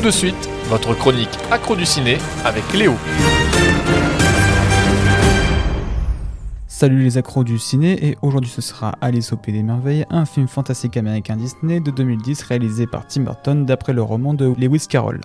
de suite, votre chronique Accro du ciné avec Léo. Salut les accros du ciné, et aujourd'hui ce sera Alice au Pays des Merveilles, un film fantastique américain Disney de 2010 réalisé par Tim Burton d'après le roman de Lewis Carroll.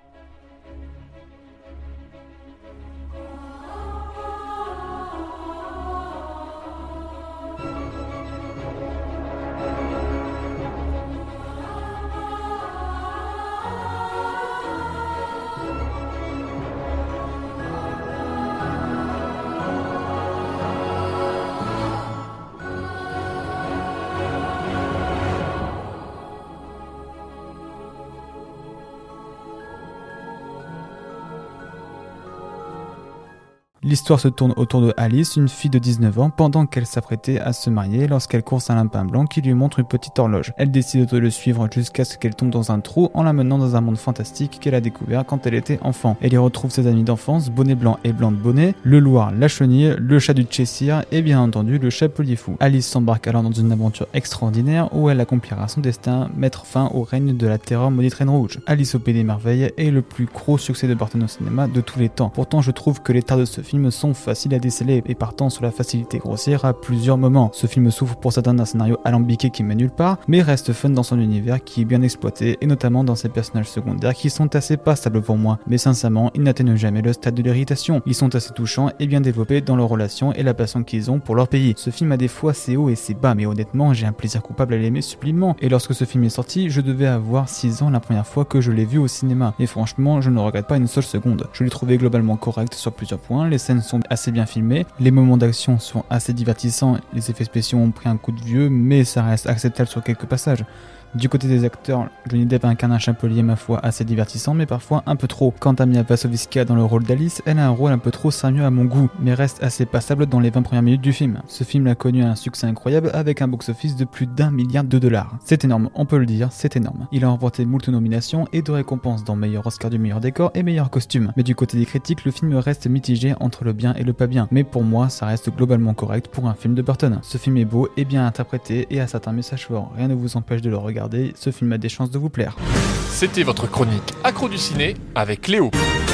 L'histoire se tourne autour de Alice, une fille de 19 ans, pendant qu'elle s'apprêtait à se marier lorsqu'elle course un lapin blanc qui lui montre une petite horloge. Elle décide de le suivre jusqu'à ce qu'elle tombe dans un trou en l'amenant dans un monde fantastique qu'elle a découvert quand elle était enfant. Elle y retrouve ses amis d'enfance, Bonnet Blanc et Blanc de Bonnet, le Loir, la Chenille, le chat du Cheshire et bien entendu le Chapelier Fou. Alice s'embarque alors dans une aventure extraordinaire où elle accomplira son destin, mettre fin au règne de la terreur maudite Reine Rouge. Alice au Pays des Merveilles est le plus gros succès de Burton au cinéma de tous les temps. Pourtant je trouve que les tares de ce film sont faciles à déceler et partant sur la facilité grossière à plusieurs moments. Ce film souffre pour certains d'un scénario alambiqué qui mène nulle part, mais reste fun dans son univers qui est bien exploité et notamment dans ses personnages secondaires qui sont assez passables pour moi, mais sincèrement ils n'atteignent jamais le stade de l'irritation. Ils sont assez touchants et bien développés dans leurs relations et la passion qu'ils ont pour leur pays. Ce film a des fois ses hauts et ses bas, mais honnêtement j'ai un plaisir coupable à l'aimer sublimement, et lorsque ce film est sorti je devais avoir 6 ans la première fois que je l'ai vu au cinéma, et franchement je ne le regrette pas une seule seconde. Je l'ai trouvé globalement correct sur plusieurs points, les scènes sont assez bien filmées, les moments d'action sont assez divertissants, les effets spéciaux ont pris un coup de vieux mais ça reste acceptable sur quelques passages. Du côté des acteurs, Johnny Depp incarne un chapelier ma foi assez divertissant mais parfois un peu trop. Quant à Mia Wasikowska dans le rôle d'Alice, elle a un rôle un peu trop sérieux à mon goût, mais reste assez passable dans les 20 premières minutes du film. Ce film a connu un succès incroyable avec un box-office de plus d'1 milliard de dollars. C'est énorme, on peut le dire, c'est énorme. Il a remporté moult nominations et de récompenses dans meilleur Oscar du meilleur décor et meilleur costume. Mais du côté des critiques, le film reste mitigé entre le bien et le pas bien. Mais pour moi, ça reste globalement correct pour un film de Burton. Ce film est beau et bien interprété et a certains messages forts. Rien ne vous empêche de le regarder, ce film a des chances de vous plaire. C'était votre chronique Accro du ciné avec Léo.